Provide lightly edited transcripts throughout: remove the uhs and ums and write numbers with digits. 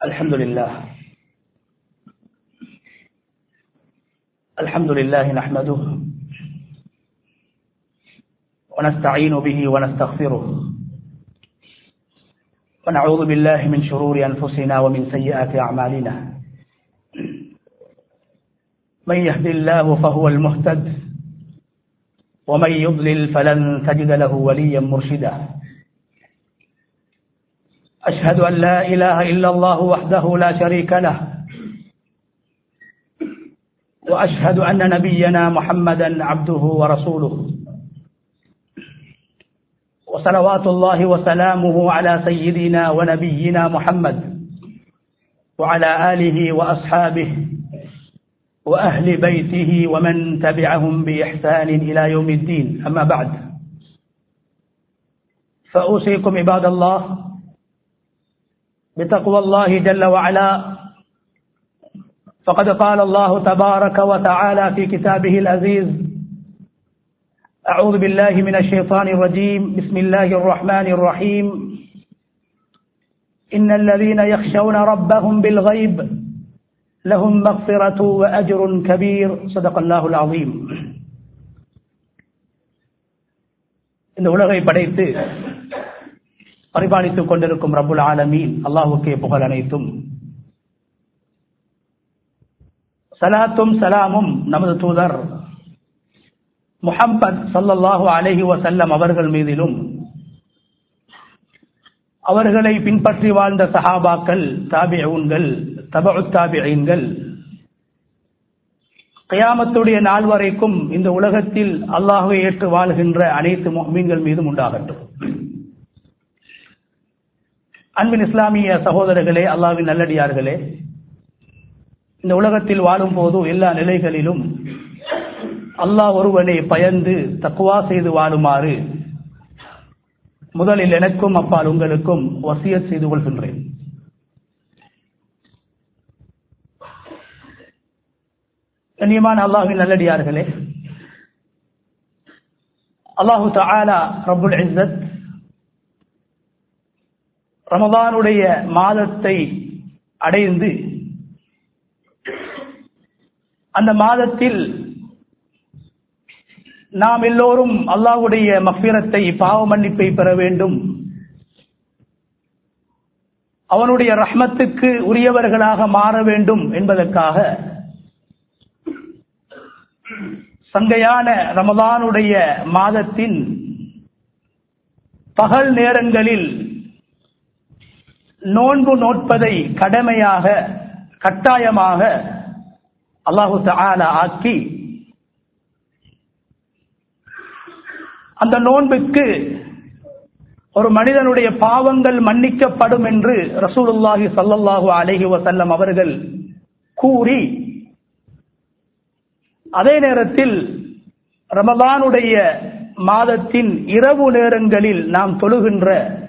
الحمد لله نحمده ونستعين به ونستغفره ونعوذ بالله من شرور أنفسنا ومن سيئات أعمالنا من يهد الله فهو المهتد ومن يضلل فلن تجد له وليا مرشدا أشهد أن لا إله إلا الله وحده لا شريك له وأشهد أن نبينا محمدا عبده ورسوله وصلوات الله وسلامه على سيدنا ونبينا محمد وعلى آله وأصحابه وأهل بيته ومن تبعهم بإحسان إلى يوم الدين أما بعد فأوصيكم عباد الله بتقوى الله جل وعلا فقد قال الله تبارك وتعالى في كتابه العزيز أعوذ بالله من الشيطان الرجيم بسم الله الرحمن الرحيم إن الذين يخشون ربهم بالغيب لهم مغفرة وأجر كبير صدق الله العظيم. இந்த உலகை படைத்து பரிபாலித்துக் கொண்டிருக்கும் ரப்புல் ஆலமீன் அல்லாஹ்வுக்கே புகழ் அனைத்தும். சலாத்தும் சலாமும் நமது தூதர் முஹம்மது ஸல்லல்லாஹு அலைஹி வஸல்லம் அவர்கள் மீதிலும் அவர்களை பின்பற்றி வாழ்ந்த சஹாபாக்கள், தாபிஊன்கள், தபஉத் தாபிஈன்கள் கியாமத்துடைய நாள் வரைக்கும் இந்த உலகத்தில் அல்லாஹ்வை ஏற்று வாழ்கின்ற அனைத்து முஃமின்கள் மீதும் உண்டாகட்டும். அன்பின் இஸ்லாமிய சகோதரர்களே, அல்லாஹ்வின் நல்லடியார்களே, இந்த உலகத்தில் வாழும் போது எல்லா நிலைகளிலும் அல்லாஹ் ஒருவனை பயந்து தக்வா செய்து வாழுமாறு முதலில் எனக்கும் அப்பால் உங்களுக்கும் வசியத் செய்து கொள்கின்றேன். கண்ணியமான அல்லாஹ்வின் நல்லடியார்களே, அல்லாஹு தஆலா ரப்புல் இஸ்ஸத் ரமதானுடைய மாதத்தை அடைந்து அந்த மாதத்தில் நாம் எல்லோரும் அல்லாஹ்வுடைய மக்ஃபிரத்தை, பாவ மன்னிப்பை பெற வேண்டும், அவனுடைய ரஹ்மத்துக்கு உரியவர்களாக மாற வேண்டும் என்பதற்காக சங்கையான ரமதானுடைய மாதத்தின் பகல் நேரங்களில் நோன்பு நோட்பதை கடமையாக, கட்டாயமாக அல்லாஹு தஆலா ஆக்கி அந்த நோன்புக்கு ஒரு மனிதனுடைய பாவங்கள் மன்னிக்கப்படும் என்று ரசூலுல்லாஹி ஸல்லல்லாஹு அலைஹி வஸல்லம் அவர்கள் கூறி, அதே நேரத்தில் ரமதானுடைய மாதத்தின் இரவு நேரங்களில் நாம் தொழுகின்ற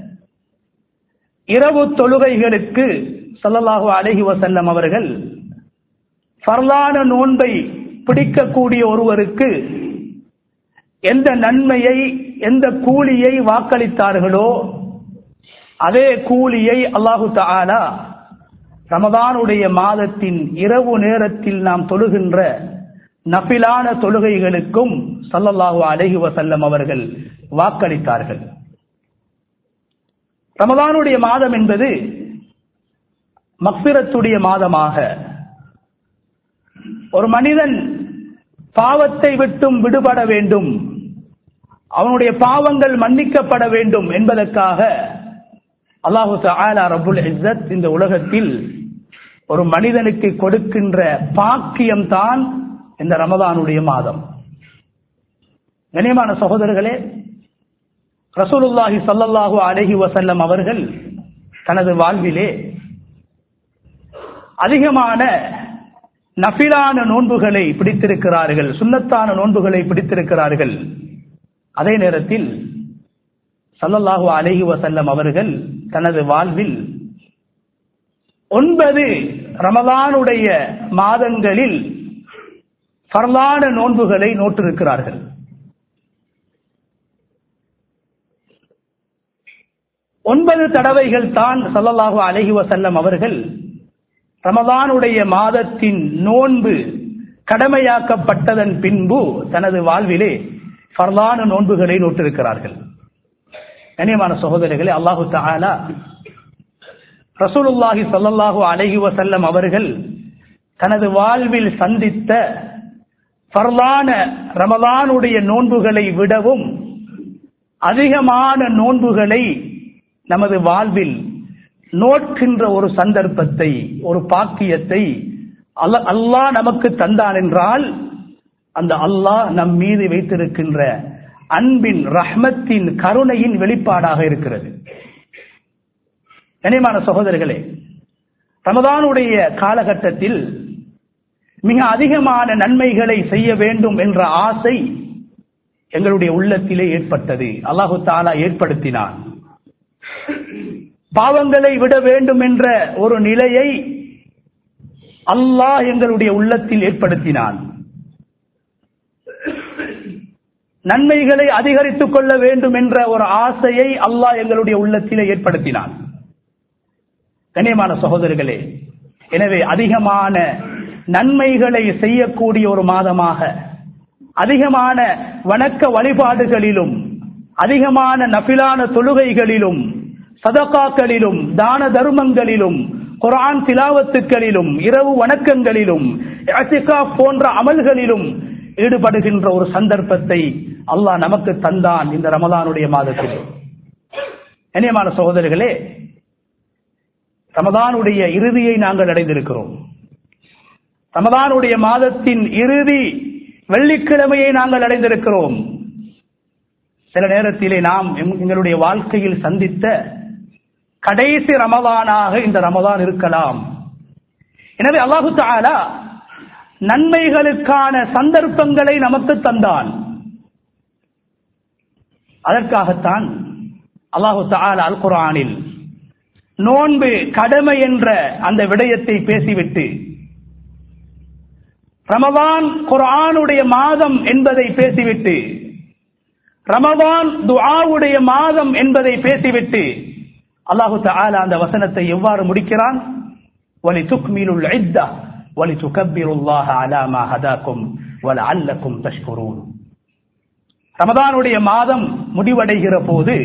இரவு தொழுகைகளுக்கு ஸல்லல்லாஹு அலைஹி வஸல்லம் அவர்கள் ஃபர்லான நோன்பை பிடிக்கக்கூடிய ஒருவருக்கு எந்த நன்மையை, எந்த கூலியை வாக்களித்தார்களோ அதே கூலியை அல்லாஹு தஆலா ரமதானுடைய மாதத்தின் இரவு நேரத்தில் நாம் தொழுகின்ற நஃபிலான தொழுகைகளுக்கும் ஸல்லல்லாஹு அலைஹி வஸல்லம் அவர்கள் வாக்களித்தார்கள். ரமதானுடைய மாதம் என்பது மக்ஃபிரத்துடைய மாதமாக, ஒரு மனிதன் பாவத்தை விட்டும் விடுபட வேண்டும், அவனுடைய பாவங்கள் மன்னிக்கப்பட வேண்டும் என்பதற்காக அல்லாஹு தஆலா ரப்புல் இஸ்ஸத் இந்த உலகத்தில் ஒரு மனிதனுக்கு கொடுக்கின்ற பாக்கியம்தான் இந்த ரமதானுடைய மாதம். கண்ணியமான சகோதரர்களே, ரசூலுல்லாஹி ஸல்லல்லாஹு அலைஹி வஸல்லம் அவர்கள் தனது வாழ்விலே அதிகமான நஃபிலான நோன்புகளை பிடித்திருக்கிறார்கள், சுன்னத்தான நோன்புகளை பிடித்திருக்கிறார்கள். அதே நேரத்தில் ஸல்லல்லாஹு அலைஹி வஸல்லம் அவர்கள் தனது வாழ்வில் 9 ரமலானுடைய மாதங்களில் ஃபர்லான நோன்புகளை நோட்டிருக்கிறார்கள். 9 தடவைகள் தான் ஸல்லல்லாஹு அலைஹி வஸல்லம் அவர்கள் ரமதானுடைய மாதத்தின் நோன்பு கடமையாக்கப்பட்டதன் பின்பு தனது வாழ்விலே ஃபர்லான நோன்புகளை நோட்டிருக்கிறார்கள். கண்ணியமான சகோதரர்களே, அல்லாஹு தஆலா ரசூலுல்லாஹி ஸல்லல்லாஹு அலைஹி வஸல்லம் அவர்கள் தனது வாழ்வில் சந்தித்த ஃபர்லான ரமதானுடைய நோன்புகளை விடவும் அதிகமான நோன்புகளை நமது வாழ்வில் நோட்கின்ற ஒரு சந்தர்ப்பத்தை, ஒரு பாக்கியத்தை அல்லாஹ் நமக்கு தந்தான் என்றால் அந்த அல்லாஹ் நம் மீது வைத்திருக்கின்ற அன்பின், ரஹ்மத்தின், கருணையின் வெளிப்பாடாக இருக்கிறது. கண்ணியமான சகோதரர்களே, ரமதானுடைய காலகட்டத்தில் மிக அதிகமான நன்மைகளை செய்ய வேண்டும் என்ற ஆசை எங்களுடைய உள்ளத்திலே ஏற்பட்டது. அல்லாஹு தஆலா ஏற்படுத்தினான். பாவங்களை விட வேண்டும் என்ற ஒரு நிலையை அல்லாஹ் எங்களுடைய உள்ளத்தில் ஏற்படுத்தினான். நன்மைகளை அதிகரித்துக் கொள்ள வேண்டும் என்ற ஒரு ஆசையை அல்லாஹ் எங்களுடைய உள்ளத்திலே ஏற்படுத்தினான். கண்ணியமான சகோதரர்களே, எனவே அதிகமான நன்மைகளை செய்யக்கூடிய ஒரு மாதமாக, அதிகமான வணக்க வழிபாடுகளிலும், அதிகமான நஃபிலான தொழுகைகளிலும், சதகாக்களிலும், தான தர்மங்களிலும், குர்ஆன் திலாவத்துக்களிலும், இரவு வணக்கங்களிலும், இஅ்திகாஃப் போன்ற அமல்களிலும் ஈடுபடுகின்ற ஒரு சந்தர்ப்பத்தை அல்லாஹ் நமக்கு தந்தான் இந்த ரமதானுடைய மாதத்தில். கண்ணியமான சகோதரர்களே, ரமதானுடைய இறுதியை நாங்கள் அடைந்திருக்கிறோம். ரமதானுடைய மாதத்தின் இறுதி வெள்ளிக்கிழமையை நாங்கள் அடைந்திருக்கிறோம். சில நேரத்திலே நாம் எங்களுடைய வாழ்க்கையில் சந்தித்த கடைசி ரமதானாக இந்த ரமதான் இருக்கலாம். எனவே அல்லாஹு தஆலா நன்மைகளுக்கான சந்தர்ப்பங்களை நமக்கு தந்தான். அதற்காகத்தான் அல்லாஹு தஆலா அல் குர்ஆனில் நோன்பு கடமை என்ற அந்த விடயத்தை பேசிவிட்டு, ரமதான் குர்ஆனுடைய மாதம் என்பதை பேசிவிட்டு, ரமதான் துஆவுடைய மாதம் என்பதை பேசிவிட்டு அல்லாஹு தஆலா அந்த வசனத்தை எவ்வாறு முடிக்கிறான்? வலிதுக்மிலுல் இத்தா வலிதுகப்பிருல்லாஹ அலா மா ஹதாக்கும் வலஅல்லக்கும் தஷ்குரூன். ரமதானுடைய மாதம் முடிவடைகிற போது,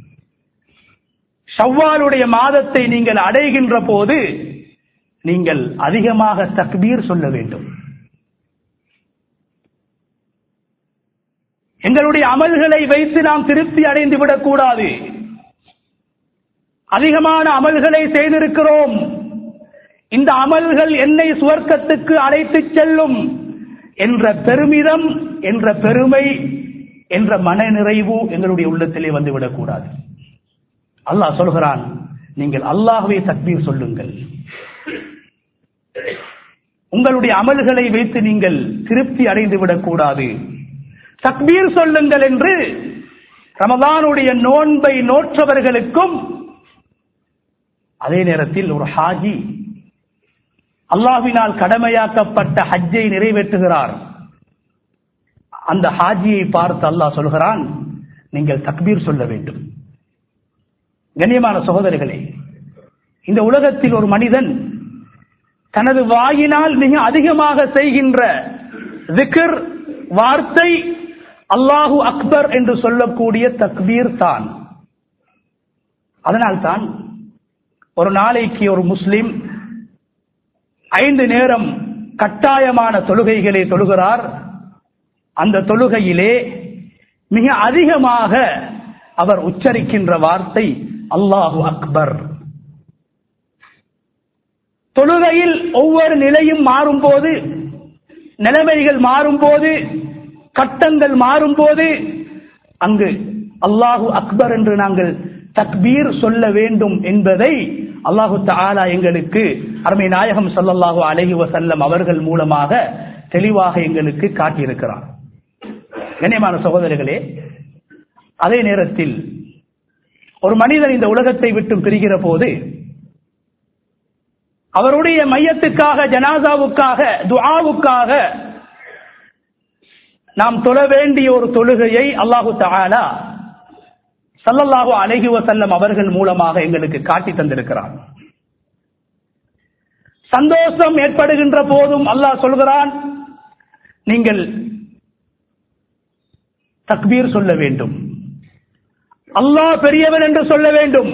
ஷவ்வாலுடைய மாதத்தை நீங்கள் அடைகின்ற போது நீங்கள் அதிகமாக தக்பீர் சொல்ல வேண்டும். எங்களுடைய அமல்களை வைத்து நாம் திருப்தி அடைந்து விடக்கூடாது. அதிகமான அமல்களை செய்திருக்கிறோம், இந்த அமல்கள் என்னை சுவர்க்கத்துக்கு அழைத்துச் செல்லும் என்ற பெருமிதம், என்ற பெருமை, என்ற மன நிறைவு எங்களுடைய உள்ளத்திலே வந்துவிடக்கூடாது. அல்லாஹ் சொல்கிறான், நீங்கள் அல்லாஹ்வே தக்பீர் சொல்லுங்கள். உங்களுடைய அமல்களை வைத்து நீங்கள் திருப்தி அடைந்து விடக்கூடாது, தக்பீர் சொல்லுங்கள் என்று ரமதானுடைய நோன்பை நோற்றவர்களுக்கும், அதே நேரத்தில் ஒரு ஹாஜி அல்லாஹ்வினால் கடமையாக்கப்பட்ட ஹஜ்ஜை நிறைவேற்றுகிறார், அந்த ஹாஜியை பார்த்து அல்லாஹ் சொல்கிறான், நீங்கள் தக்பீர் சொல்ல வேண்டும். கண்ணியமான சகோதரர்களே, இந்த உலகத்தில் ஒரு மனிதன் தனது வாயினால் மிக அதிகமாக செய்கின்ற zikr வார்த்தை அல்லாஹு அக்பர் என்று சொல்லக்கூடிய தக்பீர் தான். அதனால்தான் ஒரு நாளைக்கு ஒரு முஸ்லிம் 5 நேரம் கட்டாயமான தொழுகைகளை தொழுகிறார். அந்த தொழுகையிலே மிக அதிகமாக அவர் உச்சரிக்கின்ற வார்த்தை அல்லாஹு அக்பர். தொழுகையில் ஒவ்வொரு நிலையும் மாறும்போது, நிலைமைகள் மாறும்போது, கட்டங்கள் மாறும்போது அங்கு அல்லாஹு அக்பர் என்று நாங்கள் தக்பீர் சொல்ல வேண்டும் என்பதை அல்லாஹு தஆலா எங்களுக்கு அருமை நாயகம் ஸல்லல்லாஹு அலைஹி வஸல்லம் அவர்கள் மூலமாக தெளிவாக எங்களுக்கு காட்டியிருக்கிறார். கண்ணியமான சகோதரர்களே, அதே நேரத்தில் ஒரு மனிதன் இந்த உலகத்தை விட்டு பிரிகிற போது அவருடைய மையத்துக்காக, ஜனாசாவுக்காக, துஆவுக்காக நாம் தொழ வேண்டிய ஒரு தொழுகையை அல்லாஹு தஆலா ஸல்லல்லாஹு அலைஹி வஸல்லம் அவர்கள் மூலமாக எங்களுக்கு காட்டி தந்திருக்கிறார். சந்தோஷம் ஏற்படுகின்ற போதும் அல்லாஹ் சொல்கிறான், நீங்கள் தக்பீர் சொல்ல வேண்டும், அல்லாஹ் பெரியவன் என்று சொல்ல வேண்டும்.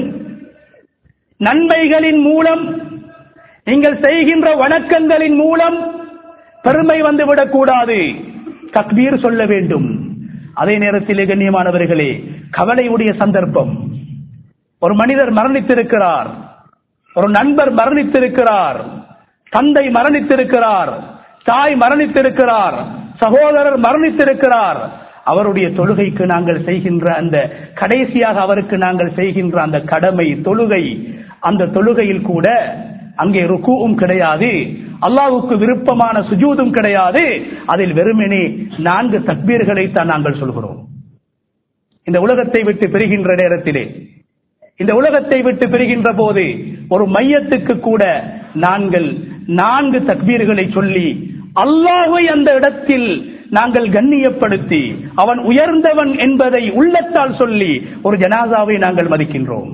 நன்மைகளின் மூலம், நீங்கள் செய்கின்ற வணக்கங்களின் மூலம் பெருமை வந்துவிடக் கூடாது, தக்பீர் சொல்ல வேண்டும். அதே நேரத்தில் கண்ணியமானவர்களே, கவலையுடைய சந்தர்ப்பம், ஒரு மனிதர் மரணித்திருக்கிறார், ஒரு நண்பர் மரணித்திருக்கிறார், தந்தை மரணித்திருக்கிறார், தாய் மரணித்திருக்கிறார், சகோதரர் மரணித்திருக்கிறார். அவருடைய தொழுகைக்கு நாங்கள் செய்கின்ற அந்த கடைசியாக அவருக்கு நாங்கள் செய்கின்ற அந்த கடமை தொழுகை, அந்த தொழுகையில் கூட அங்கே ருக்குவும் கிடையாது, அல்லாஹ்வுக்கு விருப்பமான சுஜூதும் கிடையாது. அதில் வெறுமனே 4 தக்பீர்களை தான் நாங்கள் சொல்கிறோம். இந்த உலகத்தை விட்டு பிரிகின்ற நேரத்திலே, இந்த உலகத்தை விட்டு பிரிகின்ற போது ஒரு மையத்துக்கு கூட நாங்கள் 4 தக்பீர்களை சொல்லி அல்லாஹ்வை அந்த இடத்தில் நாங்கள் கண்ணியப்படுத்தி அவன் உயர்ந்தவன் என்பதை உள்ளத்தால் சொல்லி ஒரு ஜனாசாவை நாங்கள் மதிக்கின்றோம்.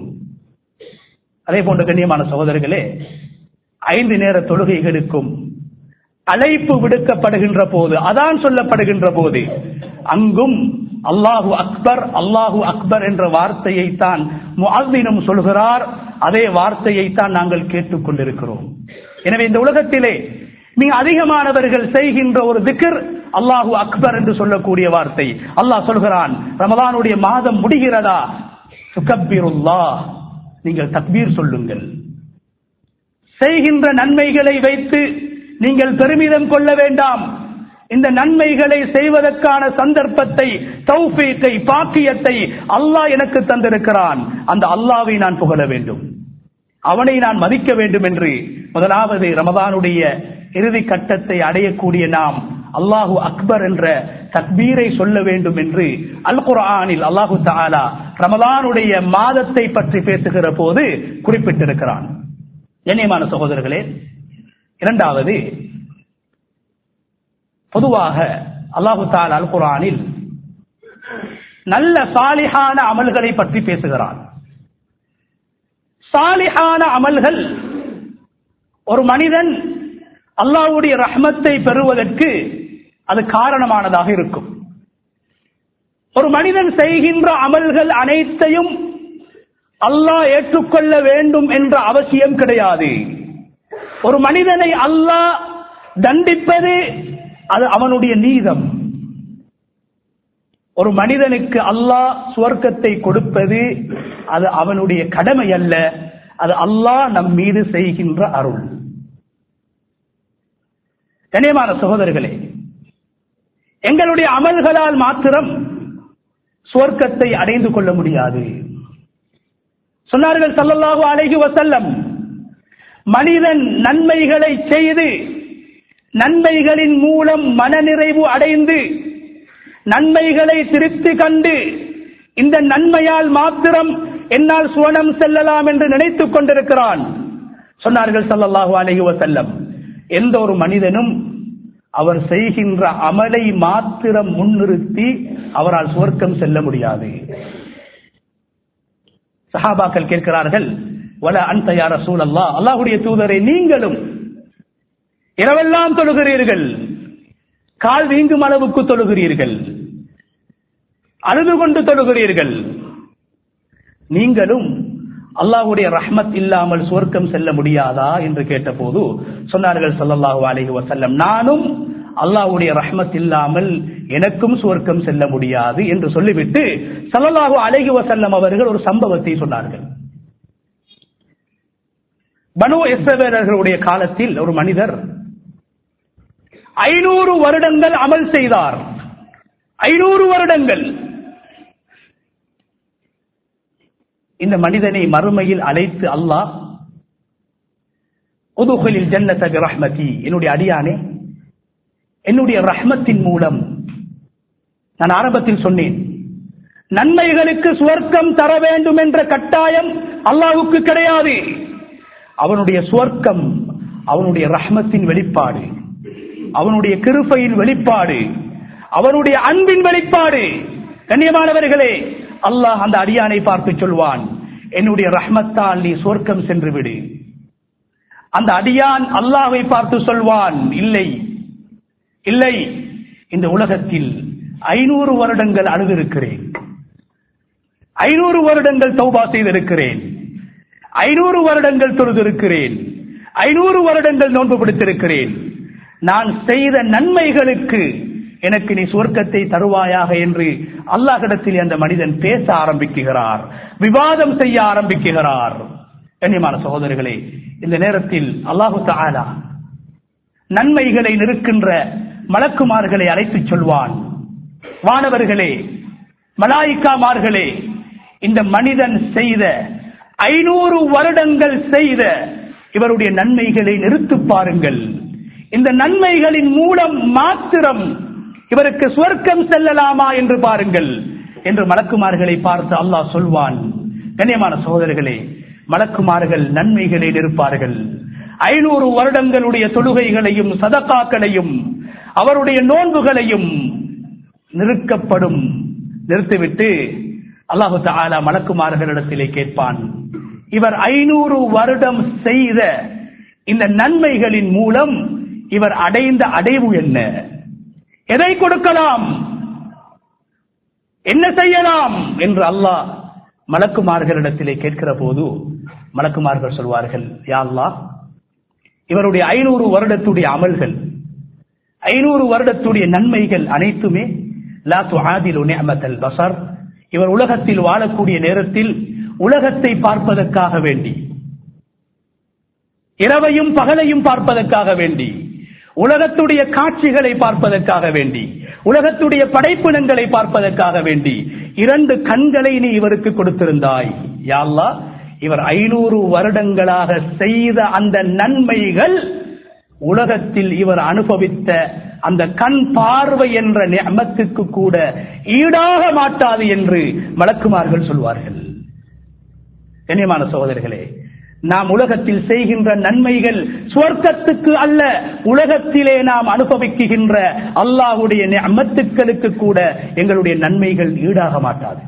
அதே போன்ற கண்ணியமான சகோதரர்களே, 5 நேர தொழுகைகளுக்கும் அழைப்பு விடுக்கப்படுகின்ற போது, அதான் சொல்லப்படுகின்ற போது, அங்கும் அல்லாஹு அக்பர் அல்லாஹு அக்பர் என்ற வார்த்தையை தான் முஅஸ்ஸினும் சொல்கிறார். அதே வார்த்தையை தான் நாங்கள் கேட்டுக் கொண்டிருக்கிறோம். எனவே இந்த உலகத்திலே மிக அதிகமானவர்கள் செய்கின்ற ஒரு திக்ர் அல்லாஹு அக்பர் என்று சொல்லக்கூடிய வார்த்தை. அல்லாஹ் சொல்கிறான், ரமலானுடைய மாதம் முடிகிறதா, துகப்பிருல்லாஹ், நீங்கள் தக்பீர் சொல்லுங்கள். செய்கின்ற நன்மைகளை வைத்து நீங்கள் பெருமிதம் கொள்ள வேண்டாம். இந்த நன்மைகளை செய்வதற்கான சந்தர்ப்பத்தை, தௌஃபீக்கை, பாக்கியத்தை அல்லாஹ் எனக்கு தந்திருக்கிறான். அந்த அல்லாஹ்வை நான் புகழ வேண்டும், அவனை நான் மதிக்க வேண்டும் என்று முதலாவது ரமதானுடைய இறுதி கட்டத்தை அடையக்கூடிய நாம் அல்லாஹு அக்பர் என்ற தக்பீரை சொல்ல வேண்டும் என்று அல் குர்ஆனில் அல்லாஹு தஆலா ரமலானுடைய மாதத்தை பற்றி பேசுகிற போது குறிப்பிட்டிருக்கிறான். கண்ணியமான சகோதரர்களே, இரண்டாவது, பொதுவாக அல்லாஹு தஆலா அல் குர்ஆனில் நல்ல சாலிஹான அமல்களை பற்றி பேசுகிறான். சாலிஹான அமல்கள் ஒரு மனிதன் அல்லாஹ்வுடைய ரஹ்மத்தை பெறுவதற்கு அது காரணமானதாக இருக்கும். ஒரு மனிதன் செய்கின்ற அமல்கள் அனைத்தையும் அல்லாஹ் ஏற்றுக்கொள்ள வேண்டும் என்ற அவசியம் கிடையாது. ஒரு மனிதனை அல்லாஹ் தண்டிப்பது அது அவனுடைய நீதம். ஒரு மனிதனுக்கு அல்லாஹ் சுவர்க்கத்தை கொடுப்பது அது அவனுடைய கடமை அல்ல, அது அல்லாஹ் நம் மீது செய்கின்ற அருள். கண்ணியமான சகோதரர்களே, எங்களுடைய அமல்களால் மாத்திரம் சுவர்க்கத்தை அடைந்து கொள்ள முடியாது. சொன்னார்கள் ஸல்லல்லாஹு அலைஹி வஸல்லம், மனிதன் நன்மைகளை செய்து நன்மைகளின் மூலம் மனநிறைவு அடைந்து நன்மைகளை திருப்தி கண்டு இந்த நன்மையால் மாத்திரம் என்னால் சுவனம் செல்லலாம் என்று நினைத்துக் கொண்டிருக்கிறான். சொன்னார்கள் ஸல்லல்லாஹு அலைஹி வஸல்லம், எந்த ஒரு மனிதனும் அவர் செய்கின்ற அமலை மாத்திரம் முன்னிறுத்தி அவரால் சுவர்க்கம் செல்ல முடியாது. சஹாபாக்கள் கேட்கிறார்கள், வலா அன்த யா ரசூலல்லாஹ், அல்லாஹ்வுடைய தூதரே, நீங்களும் இரவெல்லாம் தொழுகிறீர்கள், கால் வீங்கும் அளவுக்கு தொழுகிறீர்கள், அழுது கொண்டு தொழுகிறீர்கள், நீங்களும் அல்லாஹ்வுடைய ரஹ்மத் இல்லாமல் சுவர்க்கம் செல்ல முடியாதா என்று கேட்டபோது சொன்னார்கள் ஸல்லல்லாஹு அலைஹி வஸல்லம், நானும் அல்லாஹ்வுடைய ரஹ்மத் இல்லாமல் எனக்கும் சுவர்க்கம் செல்ல முடியாது என்று சொல்லிவிட்டு ஸல்லல்லாஹு அலைஹி வஸல்லம் அவர்கள் ஒரு சம்பவத்தை சொன்னார்கள். பனு இஸ்ரவேலர்களுடைய காலத்தில் ஒரு மனிதர் 500 வருடங்கள் அமல் செய்தார். 500 வருடங்கள். இந்த மனிதனை மறுமையில் அழைத்து அல்லாஹ், உதுகுலில் ஜன்னத பிரஹ்மதி, என்னுடைய அடியானே, என்னுடைய ரஹ்மத்தின் மூலம், நான் ஆரம்பத்தில் சொன்னேன், நன்மைகளுக்கு சுவர்க்கம் தர வேண்டும் என்ற கட்டாயம் அல்லாஹ்வுக்கு கிடையாது. அவனுடைய சுவர்க்கம் அவனுடைய ரஹ்மத்தின் வெளிப்பாடு, அவனுடைய கிருபையின் வெளிப்பாடு, அவனுடைய அன்பின் வெளிப்பாடு. கண்ணியமானவர்களே, அல்லாஹ் அந்த அடியானை பார்த்து சொல்வான், என்னுடைய ரஹ்மத்தால் நீ சொர்க்கம் சென்று விடு. அந்த அடியான் அல்லாஹ்வை பார்த்து சொல்வான், இல்லை இல்லை, இந்த உலகத்தில் 500 வருடங்கள் அழுதிருக்கிறேன், 500 வருடங்கள் தௌபா செய்திருக்கிறேன், 500 வருடங்கள் தொழுதிருக்கிறேன், 500 வருடங்கள் நோன்பு பிடித்திருக்கிறேன், நான் செய்த நன்மைகளுக்கு எனக்கு நீ சொர்க்கத்தை தருவாயாக என்று அல்லாஹ்விடத்தில் அந்த மனிதன் பேச ஆரம்பிக்கிறார், விவாதம் செய்ய ஆரம்பிக்கிறார். கண்ணியமான சகோதரர்களே, இந்த நேரத்தில் அல்லாஹு தஆலா நன்மைகளை நிற்கின்ற மலக்குமார்களை அழைத்து சொல்வான், வானவர்களே, மலாயிக்காமார்களே, இந்த மனிதன் செய்த 500 வருடங்கள் செய்த இவருடைய நன்மைகளை நிறுத்து பாருங்கள், இந்த நன்மைகளின் மூலம் மாத்திரம் இவருக்கு சொர்க்கம் செல்லலாமா என்று பாருங்கள் என்று மலக்குமார்களை பார்த்து அல்லாஹ் சொல்வான். கண்ணியமான சகோதரர்களே, மலக்குமார்கள் நன்மைகளை நிற்பார்கள். 500 வருடங்களுடைய தொழுகைகளையும் சதகாக்களையும் அவருடைய நோன்புகளையும் நிறுக்கப்படும். நிறுத்திவிட்டு அல்லாஹு தஆலா மலக்குமார்களிடத்திலே கேட்பான், இவர் 500 வருடம் செய்த இந்த நன்மைகளின் மூலம் இவர் அடைந்த அடைவு என்ன, எதை கொடுக்கலாம், என்ன செய்யலாம் என்று அல்லாஹ் மலக்குமார்களிடத்திலே கேட்கிற போது மலக்குமார்கள் சொல்வார்கள், யா அல்லாஹ், இவருடைய 500 வருடத்துடைய அமல்கள், 500 வருடத்துடைய நன்மைகள் அனைத்துமே லா துஆதிலு நிஅமத்தல் பஸர், இவர் உலகத்தில் வாழக்கூடிய நேரத்தில் உலகத்தை பார்ப்பதற்காக வேண்டி, இரவையும் பகலையும் பார்ப்பதற்காக வேண்டி, உலகத்துடைய காட்சிகளை பார்ப்பதற்காக வேண்டி, உலகத்துடைய படைப்பினங்களை பார்ப்பதற்காக வேண்டி 2 கண்களை நீ இவருக்கு கொடுத்திருந்தாய். யா அல்லாஹ், இவர் 500 வருடங்களாக செய்த அந்த நன்மைகள் உலகத்தில் இவர் அனுபவித்த அந்த கண் பார்வை என்ற நிஅமத்துக்கு கூட ஈடாக மாட்டாது என்று மலக்குமார்கள் சொல்வார்கள். கண்ணியமான சகோதரர்களே, நாம் உலகத்தில் செய்கின்ற நன்மைகள் சுவர்க்கத்துக்கு அல்ல, உலகத்திலே நாம் அனுபவிக்கின்ற அல்லாஹ்வுடைய நிஅமத்துக்களுக்கு கூட எங்களுடைய நன்மைகள் ஈடாக மாட்டாது.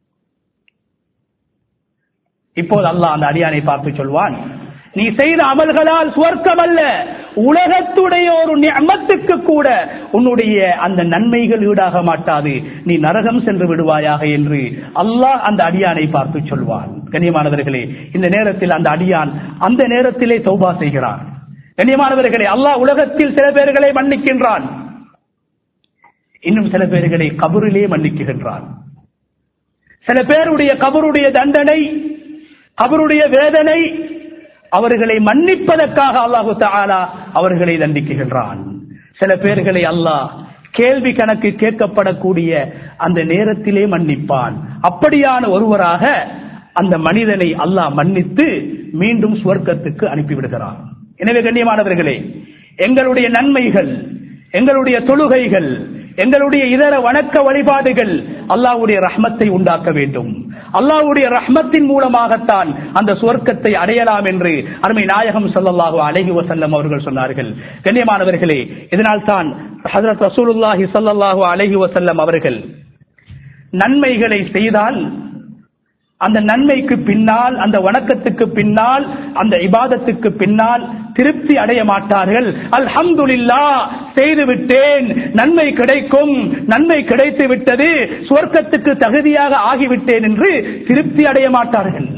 இப்போது அல்லாஹ் அந்த அடியானை பார்த்து சொல்வான், நீ செய்த அமல்களால் சுவர்க்கம் அல்ல, உலகத்துடைய ஒரு நிஅமத்துக்கு கூட உன்னுடைய அந்த நன்மைகள் ஈடாக மாட்டாது, நீ நரகம் சென்று விடுவாயாக என்று அல்லாஹ் அந்த அடியானை பார்த்து சொல்வான். கண்ணியமானவர்களே, இந்த நேரத்தில் அந்த அடியான் அந்த நேரத்திலே தௌபா செய்கிறான். கண்ணியமானவர்களே, அல்லாஹ் உலகத்தில் சில பேர்களை மன்னிக்கின்றான், இன்னும் சில பேர்களை கபரிலே மன்னிக்கின்றான். சில பேருடைய கபருடைய தண்டனை, கபருடைய வேதனை அவர்களை மன்னிப்பதற்காக அல்லாஹு தஆலா அவர்களை தண்டிக்கின்றான். சில பேர்களை அல்லாஹ் கேள்வி கணக்கு கேட்கப்படக்கூடிய அந்த நேரத்திலே மன்னிப்பான். அப்படியான ஒருவராக அந்த மனிதனை அல்லாஹ் மன்னித்து மீண்டும் சுவர்க்கத்துக்கு அனுப்பிவிடுகிறான். எனவே கண்ணியமானவர்களே, எங்களுடைய நன்மைகள், எங்களுடைய தொழுகைகள், எங்களுடைய இதர வணக்க வழிபாடுகள் அல்லாஹ்வுடைய ரஹ்மத்தை உண்டாக்க வேண்டும். அல்லாஹ்வுடைய ரஹ்மத்தின் மூலமாகத்தான் அந்த சுவர்க்கத்தை அடையலாம் என்று அருமை நாயகம் ஸல்லல்லாஹு அலைஹி வஸல்லம் அவர்கள் சொன்னார்கள். கண்ணியமானவர்களே, இதனால் தான் ஹஜ்ரத் ரசூலுல்லாஹி ஸல்லல்லாஹு அலைஹி வஸல்லம் அவர்கள் நன்மைகளை செய்தால் அந்த நன்மைக்கு பின்னால், அந்த வணக்கத்துக்கு பின்னால், அந்த இபாதத்துக்கு பின்னால் திருப்தி அடைய மாட்டார்கள். அல்ஹம்துலில்லாஹ், செய்து விட்டேன், நன்மை கிடைக்கும், நன்மை கிடைத்து விட்டது, சுவர்க்கத்துக்கு தகுதியாக ஆகிவிட்டேன் என்று திருப்தி அடைய மாட்டார்கள்.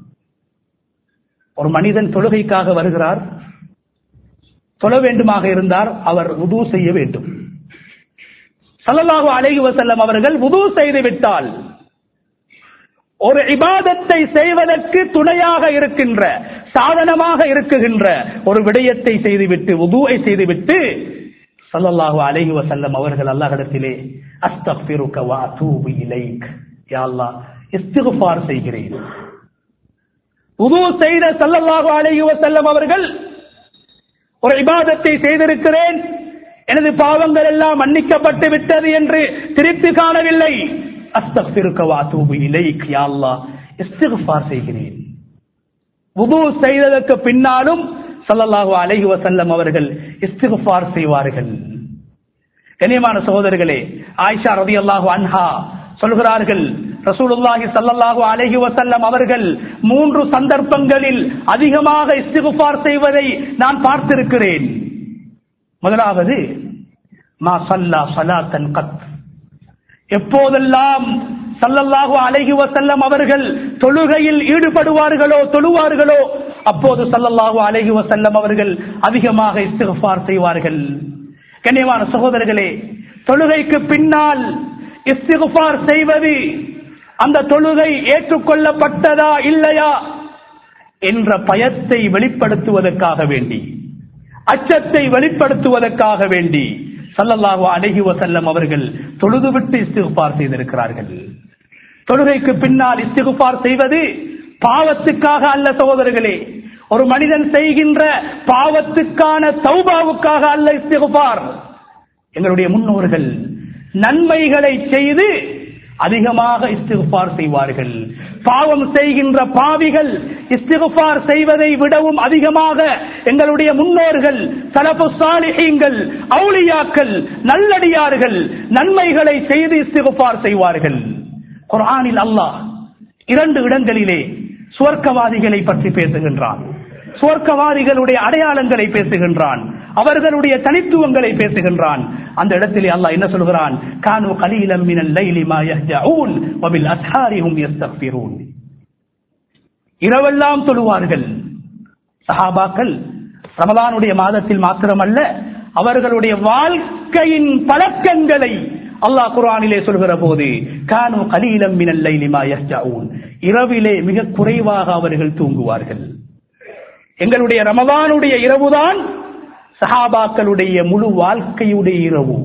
ஒரு மனிதன் தொழுகைக்காக வருகிறார், தொழ வேண்டுமாக இருந்தார், அவர் வுது செய்ய வேண்டும். ஸல்லல்லாஹு அலைஹி வஸல்லம் அவர்கள் வுது செய்து விட்டால் ஒரு இபாதத்தை செய்வதற்கு துணையாக இருக்கின்ற, சாதனமாக இருக்குகின்ற ஒரு விடயத்தை செய்துவிட்டு, வுதுவை செய்துவிட்டு ஸல்லல்லாஹு அலைஹி வஸல்லம் அவர்கள் அல்லாஹ்விடத்திலே அஸ்தக்ஃபிருக வ அதூபு இலைக், யா அல்லாஹ், இஸ்திக்ஃபார் செய்கிறேன். வுது செய்த ஸல்லல்லாஹு அலைஹி வஸல்லம் அவர்கள் ஒரு இபாதத்தை செய்திருக்கிறேன், எனது பாவங்கள் எல்லாம் மன்னிக்கப்பட்டு விட்டது என்று திருப்தி காணவில்லை. அஸ்தக்ஃபிருக வ அதூபு இலைக், யா அல்லாஹ், இஸ்திக்ஃபார் செய்கிறேன். வுது செய்ததற்கு பின்னாலும் ஸல்லல்லாஹு அலைஹி வஸல்லம் அவர்கள் இஸ்திக்ஃபார் செய்வார்கள். கண்ணியமான சகோதரர்களே, ஆயிஷா ரலியல்லாஹு அன்ஹா சொல்கிறார்கள், ரசூலுல்லாஹி ஸல்லல்லாஹு அலைஹி வஸல்லம் அவர்கள் 3 சந்தர்ப்பங்களில் அதிகமாக இஸ்திக்ஃபார் செய்வதை நான் பார்த்திருக்கிறேன். முதலாவது, மா ஸல்லா ஸலாத்தன் கத், எப்போதெல்லாம் ஸல்லல்லாஹு அலைஹி வஸல்லம் அவர்கள் தொழுகையில் ஈடுபடுவார்களோ தொழுவார்களோ அப்போது ஸல்லல்லாஹு அலைஹி வஸல்லம் அவர்கள் அதிகமாக இஸ்திக்ஃபார் செய்வார்கள். கண்ணியமான சகோதரர்களே, தொழுகைக்கு பின்னால் இஸ்திக்ஃபார் செய்வது அந்த தொழுகை ஏற்றுக்கொள்ளப்பட்டதா இல்லையா என்ற பயத்தை வெளிப்படுத்துவதற்காக வேண்டி, அச்சத்தை வெளிப்படுத்துவதற்காக வேண்டி ஸல்லல்லாஹு அலைஹி வஸல்லம் அவர்கள் தொழுதுவிட்டு இஸ்திக்ஃபார் செய்திருக்கிறார்கள். தொழுகைக்கு பின்னால் இஸ்திக்ஃபார் செய்வது பாவத்துக்காக அல்ல சகோதரர்களே. ஒரு மனிதன் செய்கின்ற பாவத்துக்கான தௌபாவுக்காக அல்ல இஸ்திக்ஃபார். எங்களுடைய முன்னோர்கள் நன்மைகளை செய்து அதிகமாக இஸ்திக்ஃபார் செய்வார்கள். பாவம் செய்கின்ற பாவிகள் இஸ்திக்ஃபார் செய்வதை விடவும் அதிகமாக எங்களுடைய முன்னோர்கள், ஸலஃபு ஸாலிஹீன்கள், அவுலியாக்கள், நல்லடியார்கள் நன்மைகளை செய்து இஸ்திக்ஃபார் செய்வார்கள். குர்ஆனில் அல்லாஹ் 2 இடங்களிலே சுவர்க்கவாதிகளை பற்றி பேசுகின்றான். சுவர்க்கவாதிகளுடைய அடையாளங்களை பேசுகின்றான், அவர்களுடைய தனித்துவங்களை பேசுகின்றான். அந்த இடத்திலே அல்லாஹ் என்ன சொல்கிறான்? கானு கலீலம் மினல் லைலி மா யஹ்ஜஊன் வ பில் அஸ்ஹாரி ஹும் யஸ்தக்ஃபிரூன். இரவெல்லாம் தொழுவார்கள். சஹாபாக்கள் ரமலானுடைய மாதத்தில் மாத்திரமல்ல, அவர்களுடைய வாழ்க்கையின் பழக்கங்களை அல்லாஹ் குர்ஆனிலே சொல்கிற போது கானு கலீலம் மினல் லைலி மா யஹ்ஜஊன், இரவிலே மிக குறைவாக அவர்கள் தூங்குவார்கள். எங்களுடைய ரமலானுடைய இரவுதான் சஹாபாக்களுடைய முழு வாழ்க்கையுடைய இரவு.